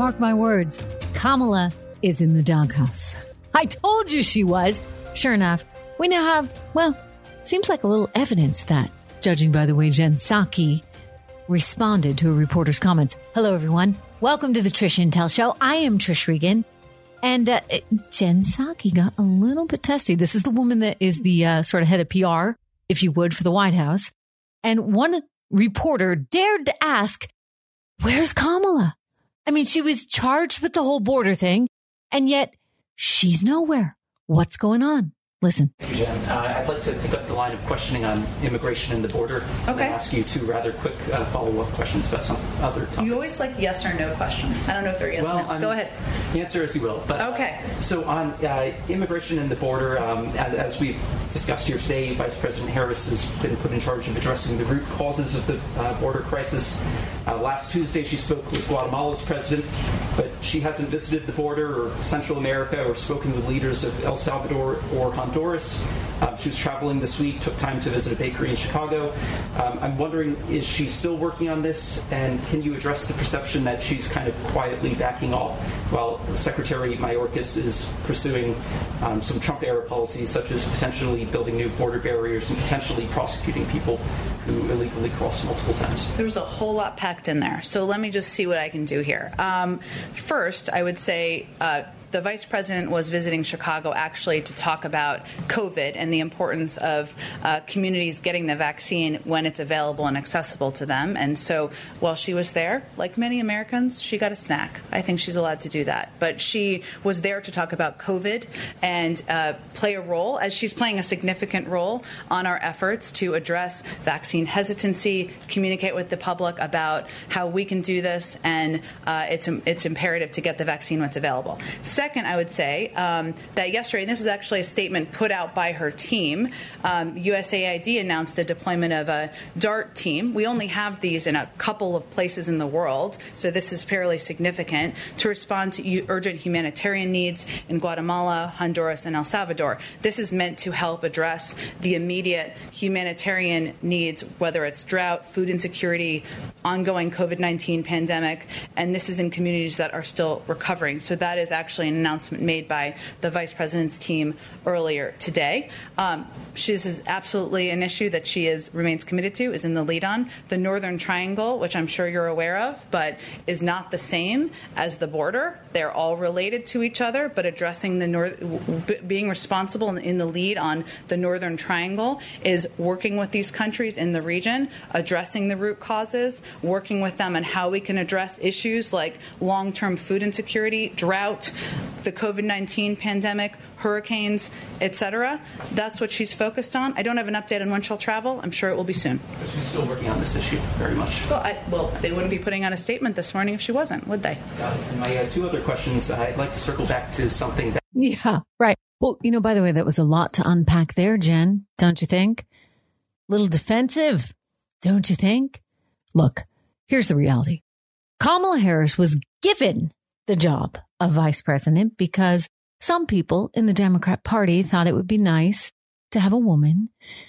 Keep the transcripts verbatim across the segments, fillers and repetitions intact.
mark my words, Kamala is in the doghouse. I told you she was. Sure enough, we now have, well, seems like a little evidence that, judging by the way Jen Psaki responded to a reporter's comments. Hello, everyone. Welcome to the Trish Intel Show. I am Trish Regan. And uh, Jen Psaki got a little bit testy. This is the woman that is the uh, sort of head of P R, if you would, for the White House. And one reporter dared to ask, where's Kamala? I mean, she was charged with the whole border thing, and yet she's nowhere. What's going on? Listen. Thank you, Jen. Uh, I'd like to pick up the line of questioning on immigration and the border. Okay. And ask you two rather quick uh, follow-up questions about some other topics. You always like yes or no questions. I don't know if they're yes well, or no. Go ahead. Answer as you will. But, okay. Uh, so on uh, immigration and the border, um, as, as we've discussed here today, Vice President Harris has been put in charge of addressing the root causes of the uh, border crisis. Uh, last Tuesday, she spoke with Guatemala's president, but she hasn't visited the border or Central America or spoken with leaders of El Salvador or Honduras. Um, she was traveling this week, took time to visit a bakery in Chicago. Um, I'm wondering, is she still working on this? And can you address the perception that she's kind of quietly backing off while Secretary Mayorkas is pursuing um, some Trump-era policies, such as potentially building new border barriers and potentially prosecuting people who illegally cross multiple times? There was a whole lot packed in there. So let me just see what I can do here. Um, first, I would say... Uh, The vice president was visiting Chicago actually to talk about COVID and the importance of uh, communities getting the vaccine when it's available and accessible to them. And so while she was there, like many Americans, she got a snack. I think she's allowed to do that. But she was there to talk about COVID and uh, play a role, as she's playing a significant role on our efforts to address vaccine hesitancy, communicate with the public about how we can do this, and uh, it's, it's imperative to get the vaccine when it's available. Second, I would say um, that yesterday, and this was actually a statement put out by her team, um, U S A I D announced the deployment of a DART team. We only have these in a couple of places in the world, so this is fairly significant, to respond to u- urgent humanitarian needs in Guatemala, Honduras, and El Salvador. This is meant to help address the immediate humanitarian needs, whether it's drought, food insecurity, ongoing COVID nineteen pandemic, and this is in communities that are still recovering. So that is actually an announcement made by the vice president's team earlier today. Um, she, this is absolutely an issue that she is remains committed to, is in the lead on. The Northern Triangle, which I'm sure you're aware of, but is not the same as the border. They're all related to each other, but addressing the north, being responsible in, in the lead on the Northern Triangle is working with these countries in the region, addressing the root causes, working with them on how we can address issues like long-term food insecurity, drought, the COVID nineteen pandemic, hurricanes, et cetera. That's what she's focused on. I don't have an update on when she'll travel. I'm sure it will be soon. But she's still working on this issue very much. Well, I, well, they wouldn't be putting out a statement this morning if she wasn't, would they? Got it. And my uh, two other questions, I'd like to circle back to something that... Yeah, right. Well, you know, by the way, that was a lot to unpack there, Jen, don't you think? Little defensive, don't you think? Look, here's the reality. Kamala Harris was given the job of vice president because some people in the Democrat Party thought it would be nice to have a woman,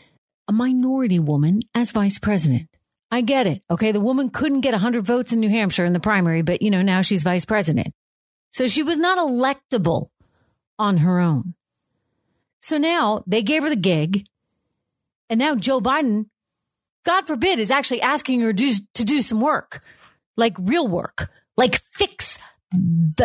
a minority woman, as vice president. I get it. Okay, the woman couldn't get one hundred votes in New Hampshire in the primary, but, you know, now she's vice president. So she was not electable on her own. So now they gave her the gig, and now Joe Biden, God forbid, is actually asking her do, to do some work, like real work, like fix the,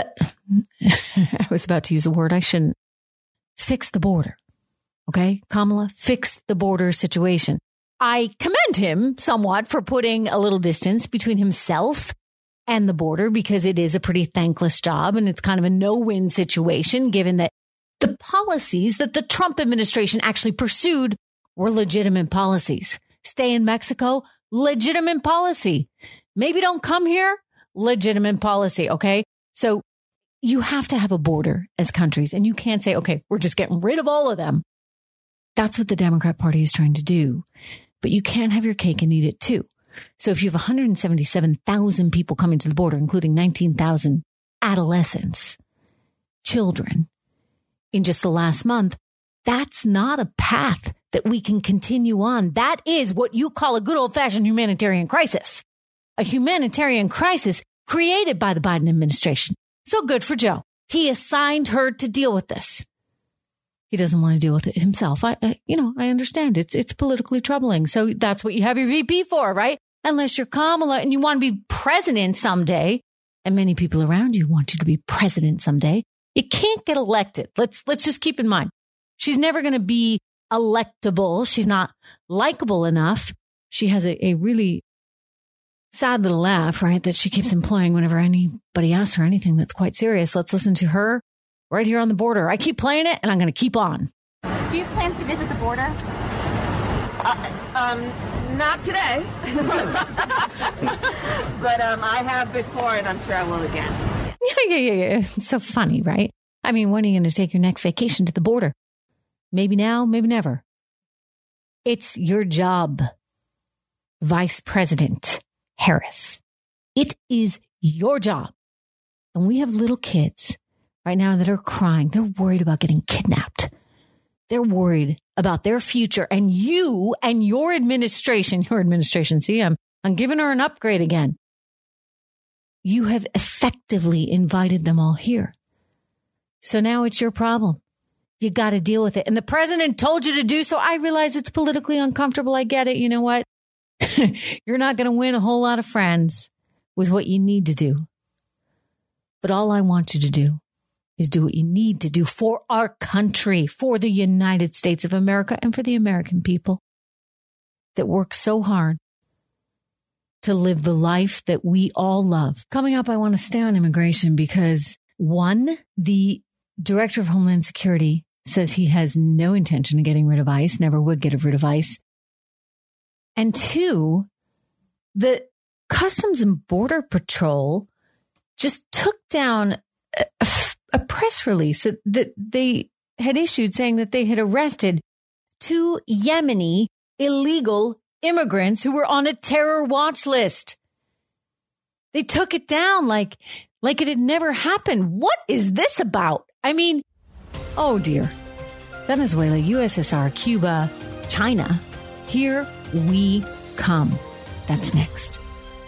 I was about to use a word I shouldn't, fix the border. Okay, Kamala, fix the border situation. I commend him somewhat for putting a little distance between himself and the border, because it is a pretty thankless job and it's kind of a no-win situation, given that the policies that the Trump administration actually pursued were legitimate policies. Stay in Mexico, legitimate policy. Maybe don't come here, legitimate policy, okay? So you have to have a border as countries, and you can't say, okay, we're just getting rid of all of them. That's what the Democrat Party is trying to do. But you can't have your cake and eat it too. So if you have one hundred seventy-seven thousand people coming to the border, including nineteen thousand adolescents, children, in just the last month, that's not a path that we can continue on. That is what you call a good old-fashioned humanitarian crisis. A humanitarian crisis created by the Biden administration. So good for Joe. He assigned her to deal with this. He doesn't want to deal with it himself. I, I, you know, I understand it's it's politically troubling. So that's what you have your V P for, right? Unless you're Kamala and you want to be president someday, and many people around you want you to be president someday, you can't get elected. Let's let's just keep in mind, she's never going to be electable. She's not likable enough. She has a, a really sad little laugh, right, that she keeps employing whenever anybody asks her anything that's quite serious. Let's listen to her right here on the border. I keep playing it, and I'm going to keep on. Do you have plans to visit the border? Uh, um, not today. But um, I have before, and I'm sure I will again. Yeah, yeah, yeah, yeah. It's so funny, right? I mean, when are you going to take your next vacation to the border? Maybe now, maybe never. It's your job, Vice President Harris. It is your job. And we have little kids right now that are crying. They're worried about getting kidnapped. They're worried about their future. And you and your administration, your administration, see, I'm, I'm giving her an upgrade again. You have effectively invited them all here. So now it's your problem. You got to deal with it. And the president told you to do so. I realize it's politically uncomfortable. I get it. You know what? You're not going to win a whole lot of friends with what you need to do. But all I want you to do is do what you need to do for our country, for the United States of America, and for the American people that work so hard to live the life that we all love. Coming up, I want to stay on immigration because, one, the Director of Homeland Security says he has no intention of getting rid of ICE, never would get rid of ICE. And two, the Customs and Border Patrol just took down a, a, a press release that, that they had issued saying that they had arrested two Yemeni illegal immigrants who were on a terror watch list. They took it down like, like it had never happened. What is this about? I mean, oh dear. Venezuela, U S S R, Cuba, China. Here we come. That's next.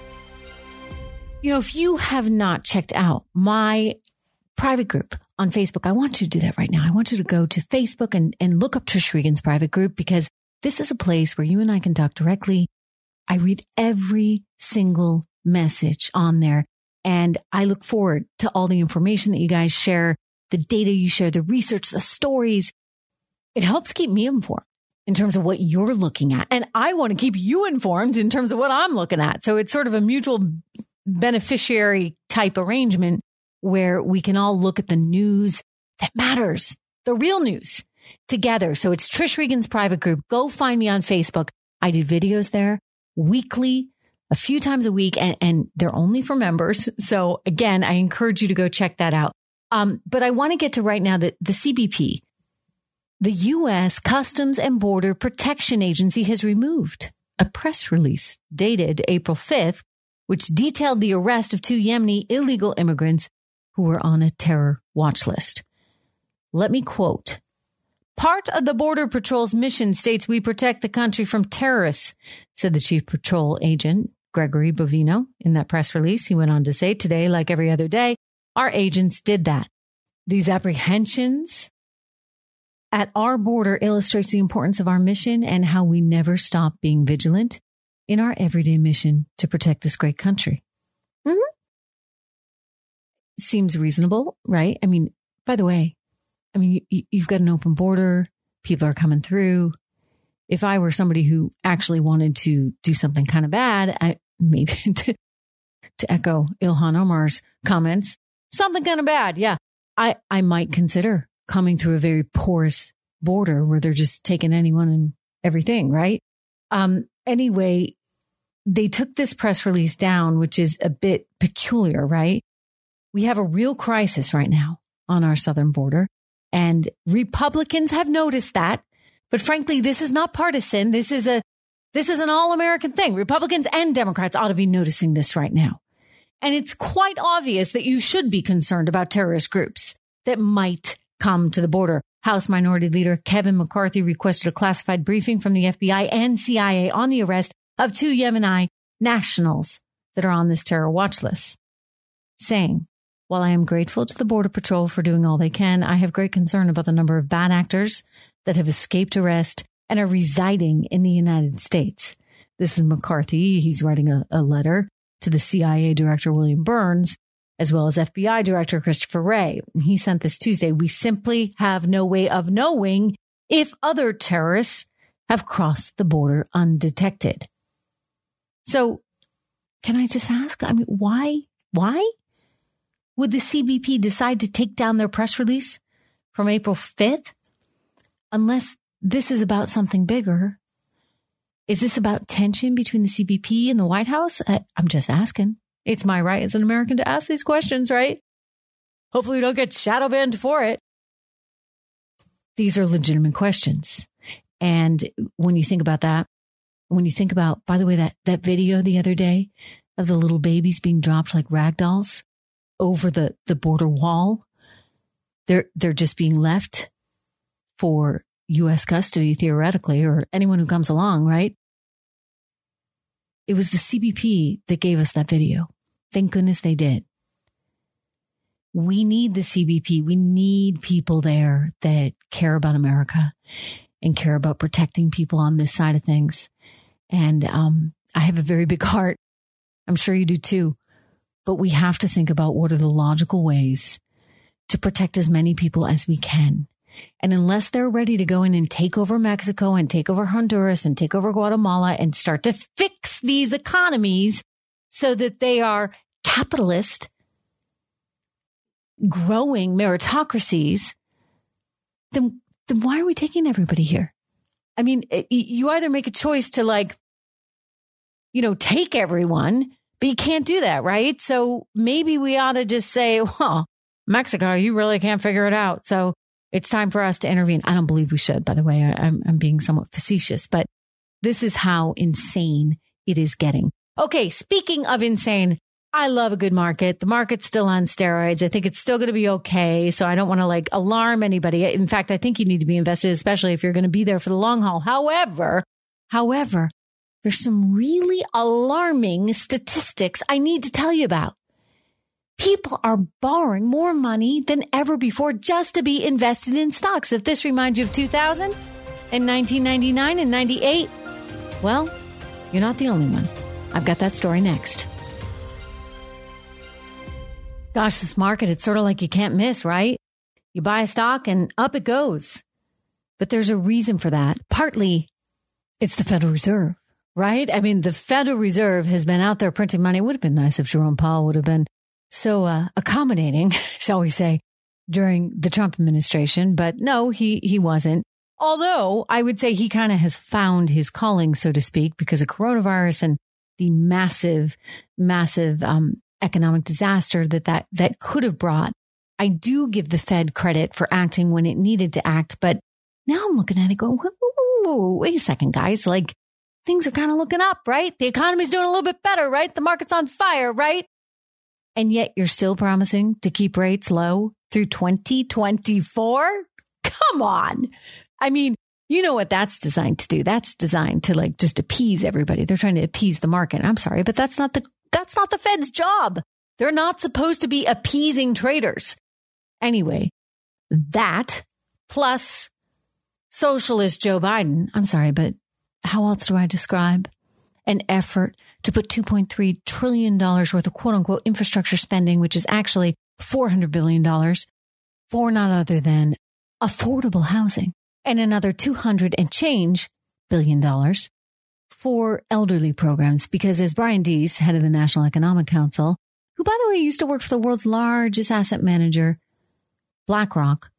You know, if you have not checked out my private group on Facebook, I want you to do that right now. I want you to go to Facebook and, and look up Trish Regan's private group, because this is a place where you and I can talk directly. I read every single message on there, and I look forward to all the information that you guys share, the data you share, the research, the stories. It helps keep me informed in terms of what you're looking at. And I want to keep you informed in terms of what I'm looking at. So it's sort of a mutual beneficiary type arrangement where we can all look at the news that matters, the real news together. So it's Trish Regan's private group. Go find me on Facebook. I do videos there weekly, a few times a week, and, and they're only for members. So again, I encourage you to go check that out. Um, but I want to get to right now that the C B P, the U S Customs and Border Protection Agency, has removed a press release dated April fifth, which detailed the arrest of two Yemeni illegal immigrants who were on a terror watch list. Let me quote. Part of the Border Patrol's mission states we protect the country from terrorists, said the Chief Patrol Agent, Gregory Bovino, in that press release. He went on to say, today, like every other day, our agents did that. These apprehensions at our border illustrates the importance of our mission and how we never stop being vigilant in our everyday mission to protect this great country. Mm-hmm. Seems reasonable, right? I mean, by the way, I mean, you, you've got an open border. People are coming through. If I were somebody who actually wanted to do something kind of bad, I maybe to, to echo Ilhan Omar's comments, something kind of bad. Yeah, I, I might consider coming through a very porous border where they're just taking anyone and everything, right? Um, anyway, they took this press release down, which is a bit peculiar, right? We have a real crisis right now on our southern border, and Republicans have noticed that. But frankly, this is not partisan. This is a this is an all-American thing. Republicans and Democrats ought to be noticing this right now. And it's quite obvious that you should be concerned about terrorist groups that might come to the border. House Minority Leader Kevin McCarthy requested a classified briefing from the F B I and C I A on the arrest of two Yemeni nationals that are on this terror watch list. saying, while I am grateful to the Border Patrol for doing all they can, I have great concern about the number of bad actors that have escaped arrest and are residing in the United States. This is McCarthy. He's writing a, a letter to the C I A Director, William Burns, as well as F B I Director Christopher Wray. He sent this Tuesday. We simply have no way of knowing if other terrorists have crossed the border undetected. So can I just ask, I mean, why, why would the C B P decide to take down their press release from April fifth? Unless this is about something bigger. Is this about tension between the C B P and the White House? I, I'm just asking. It's my right as an American to ask these questions, right? Hopefully we don't get shadow banned for it. These are legitimate questions. And when you think about that, when you think about, by the way, that, that video the other day of the little babies being dropped like rag dolls over the, the border wall, they're, they're just being left for U S custody, theoretically, or anyone who comes along, right? It was the C B P that gave us that video. Thank goodness they did. We need the C B P. We need people there that care about America and care about protecting people on this side of things. And um, I have a very big heart. I'm sure you do too. But we have to think about what are the logical ways to protect as many people as we can. And unless they're ready to go in and take over Mexico and take over Honduras and take over Guatemala and start to fix these economies so that they are capitalist, growing meritocracies, then, then why are we taking everybody here? I mean, you either make a choice to like, you know, take everyone, but you can't do that, right? So maybe we ought to just say, well, Mexico, you really can't figure it out. So it's time for us to intervene. I don't believe we should, by the way. I, I'm, I'm being somewhat facetious, but this is how insane it is getting. Okay, speaking of insane, I love a good market. The market's still on steroids. I think it's still going to be okay. So I don't want to like alarm anybody. In fact, I think you need to be invested, especially if you're going to be there for the long haul. However, however, there's some really alarming statistics I need to tell you about. People are borrowing more money than ever before just to be invested in stocks. If this reminds you of two thousand and nineteen ninety-nine and ninety-eight, well, you're not the only one. I've got that story next. Gosh, this market, it's sort of like you can't miss, right? You buy a stock and up it goes. But there's a reason for that. Partly, it's the Federal Reserve, right? I mean, the Federal Reserve has been out there printing money. It would have been nice if Jerome Powell would have been so uh, accommodating, shall we say, during the Trump administration. But no, he, he wasn't. Although I would say he kind of has found his calling, so to speak, because of coronavirus and the massive, massive um, economic disaster that, that that could have brought. I do give the Fed credit for acting when it needed to act. But now I'm looking at it going, whoa, whoa, whoa, wait a second, guys. Like things are kind of looking up, right? The economy's doing a little bit better, right? The market's on fire, right? And yet you're still promising to keep rates low through twenty twenty-four? Come on. I mean, you know what that's designed to do. That's designed to like just appease everybody. They're trying to appease the market. I'm sorry, but that's not the that's not the Fed's job. They're not supposed to be appeasing traders. Anyway, that plus socialist Joe Biden. I'm sorry, but how else do I describe an effort to put two point three trillion dollars worth of quote unquote infrastructure spending, which is actually four hundred billion dollars for not other than affordable housing, and another two hundred and change billion dollars for elderly programs? Because as Brian Deese, head of the National Economic Council, who, by the way, used to work for the world's largest asset manager, BlackRock,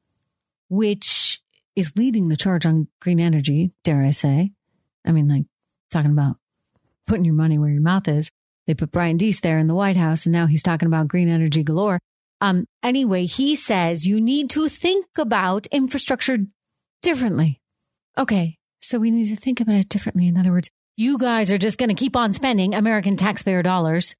which is leading the charge on green energy, dare I say. I mean, like talking about putting your money where your mouth is. They put Brian Deese there in the White House, and now he's talking about green energy galore. Um, anyway, he says you need to think about infrastructure differently. Okay, so we need to think about it differently. In other words, you guys are just going to keep on spending American taxpayer dollars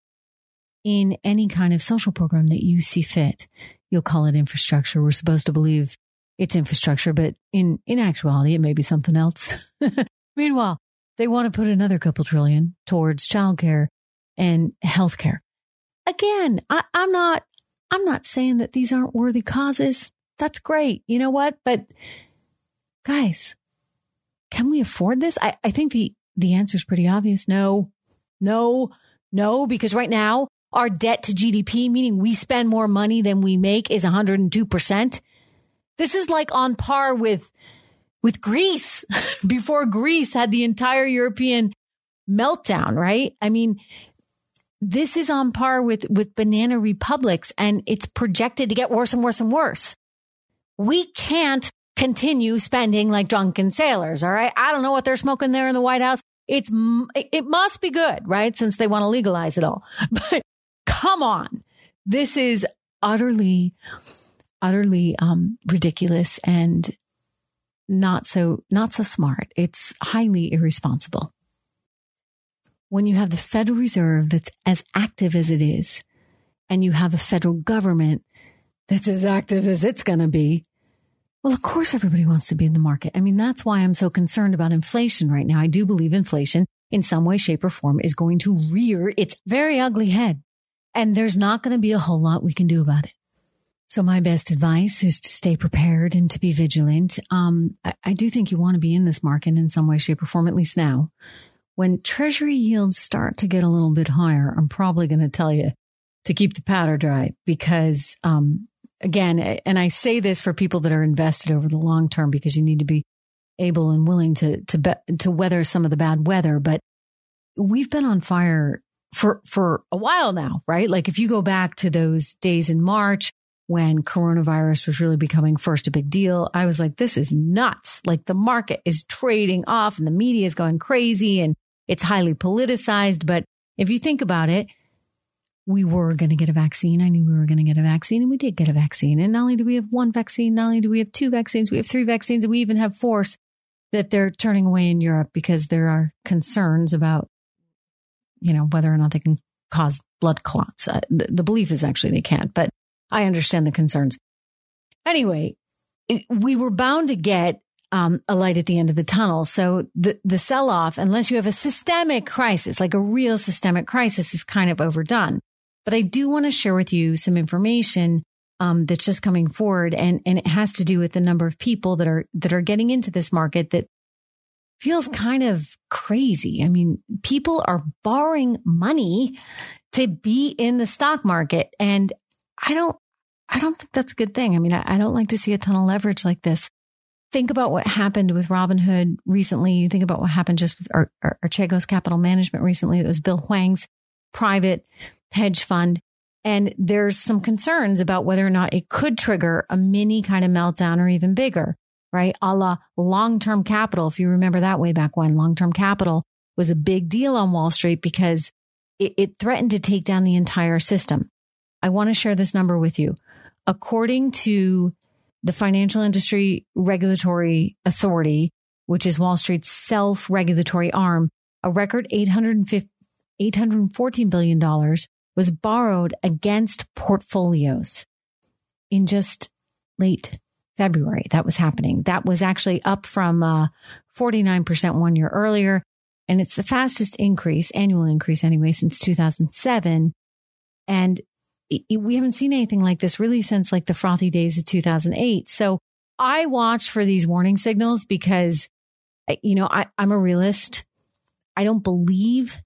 in any kind of social program that you see fit. You'll call it infrastructure. We're supposed to believe it's infrastructure, but in, in actuality, it may be something else. Meanwhile, they want to put another couple trillion towards childcare and healthcare. again, I, I'm not, I'm not saying that these aren't worthy causes. That's great. You know what? But guys, can we afford this? I, I think the, the answer is pretty obvious. No, no, no, because right now our debt to G D P, meaning we spend more money than we make, is one hundred two percent. This is like on par with, with Greece before Greece had the entire European meltdown, right? I mean, this is on par with, with banana republics, and it's projected to get worse and worse and worse. We can't continue spending like drunken sailors. All right. I don't know what they're smoking there in the White House. It's, it must be good, right? Since they want to legalize it all. But come on. This is utterly, utterly um, ridiculous and not so, not so smart. It's highly irresponsible. When you have the Federal Reserve that's as active as it is, and you have a federal government that's as active as it's going to be, well, of course, everybody wants to be in the market. I mean, that's why I'm so concerned about inflation right now. I do believe inflation in some way, shape, or form is going to rear its very ugly head. And there's not going to be a whole lot we can do about it. So my best advice is to stay prepared and to be vigilant. Um, I, I do think you want to be in this market in some way, shape, or form, at least now. When Treasury yields start to get a little bit higher, I'm probably going to tell you to keep the powder dry because, um, again, and I say this for people that are invested over the long term because you need to be able and willing to to be, to weather some of the bad weather. But we've been on fire for for a while now, right? Like if you go back to those days in March when coronavirus was really becoming first a big deal, I was like, this is nuts. Like the market is trading off and the media is going crazy and it's highly politicized. But if you think about it, we were going to get a vaccine. I knew we were going to get a vaccine, and we did get a vaccine. And not only do we have one vaccine, not only do we have two vaccines, we have three vaccines, and we even have four that they're turning away in Europe because there are concerns about, you know, whether or not they can cause blood clots. Uh, the, the belief is actually they can't, but I understand the concerns. Anyway, it, we were bound to get um, a light at the end of the tunnel. So the, the sell-off, unless you have a systemic crisis, like a real systemic crisis, is kind of overdone. But I do want to share with you some information um, that's just coming forward, and, and it has to do with the number of people that are that are getting into this market that feels kind of crazy. I mean, people are borrowing money to be in the stock market, and I don't, I don't think that's a good thing. I mean, I, I don't like to see a ton of leverage like this. Think about what happened with Robinhood recently. You think about what happened just with Ar- Ar- Archegos Capital Management recently. It was Bill Hwang's private hedge fund. And there's some concerns about whether or not it could trigger a mini kind of meltdown or even bigger, right? A la long-term capital. If you remember that way back when, long-term capital was a big deal on Wall Street because it, it threatened to take down the entire system. I want to share this number with you. According to the Financial Industry Regulatory Authority, which is Wall Street's self-regulatory arm, a record eight hundred fourteen billion dollars was borrowed against portfolios in just late February. That was happening. That was actually up from uh, forty-nine percent one year earlier. And it's the fastest increase, annual increase anyway, since two thousand seven. And we haven't seen anything like this really since like the frothy days of two thousand eight. So I watch for these warning signals because, you know, I, I'm a realist. I don't believe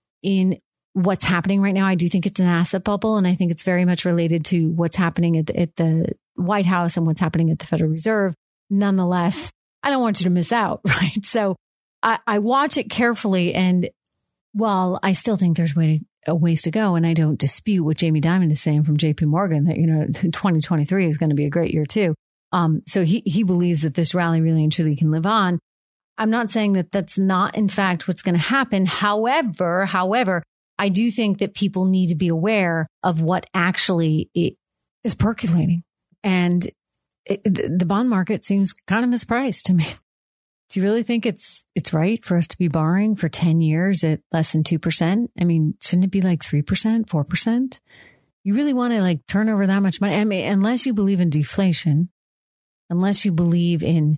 in what's happening right now. I do think it's an asset bubble, and I think it's very much related to what's happening at the, at the White House and what's happening at the Federal Reserve. Nonetheless, I don't want you to miss out, right? So I, I watch it carefully, and while I still think there's way a ways to go, and I don't dispute what Jamie Dimon is saying from J P Morgan that, you know, twenty twenty-three is going to be a great year too. Um, so he, he believes that this rally really and truly can live on. I'm not saying that that's not in fact what's going to happen. However, however, I do think that people need to be aware of what actually is percolating. And it, the bond market seems kind of mispriced to me. Do you really think it's it's right for us to be borrowing for ten years at less than two percent? I mean, shouldn't it be like three percent, four percent? You really want to like turn over that much money? I mean, unless you believe in deflation, unless you believe in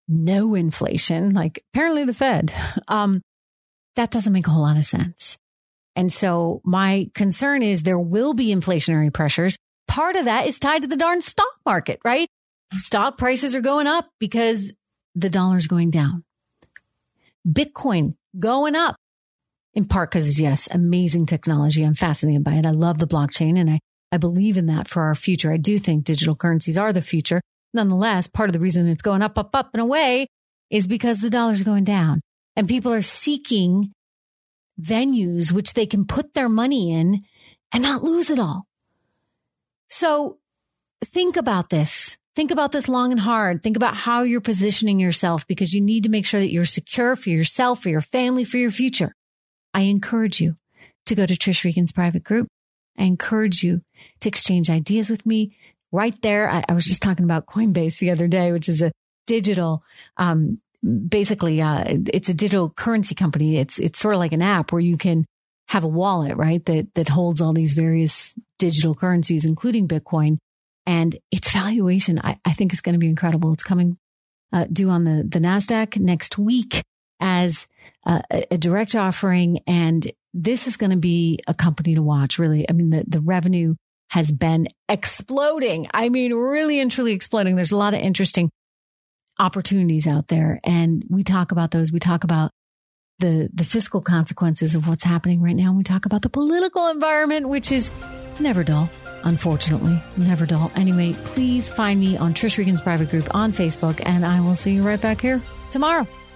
no inflation, like apparently the Fed, um, that doesn't make a whole lot of sense. And so my concern is there will be inflationary pressures. Part of that is tied to the darn stock market, right? Stock prices are going up because the dollar's going down. Bitcoin going up in part because, yes, amazing technology. I'm fascinated by it. I love the blockchain and I, I believe in that for our future. I do think digital currencies are the future. Nonetheless, part of the reason it's going up, up, up and away is because the dollar's going down and people are seeking venues which they can put their money in and not lose it all. So think about this. Think about this long and hard. Think about how you're positioning yourself because you need to make sure that you're secure for yourself, for your family, for your future. I encourage you to go to Trish Regan's private group. I encourage you to exchange ideas with me right there. I, I was just talking about Coinbase the other day, which is a digital, um, basically, uh, it's a digital currency company. It's, it's sort of like an app where you can have a wallet, right? That, that holds all these various digital currencies, including Bitcoin. And its valuation, I, I think is going to be incredible. It's coming, uh, due on the, the NASDAQ next week as uh, a, a direct offering. And this is going to be a company to watch, really. I mean, the, the revenue has been exploding. I mean, really and truly exploding. There's a lot of interesting opportunities out there. And we talk about those. We talk about the, the fiscal consequences of what's happening right now. And we talk about the political environment, which is never dull, unfortunately, never dull. Anyway, please find me on Trish Regan's private group on Facebook, and I will see you right back here tomorrow.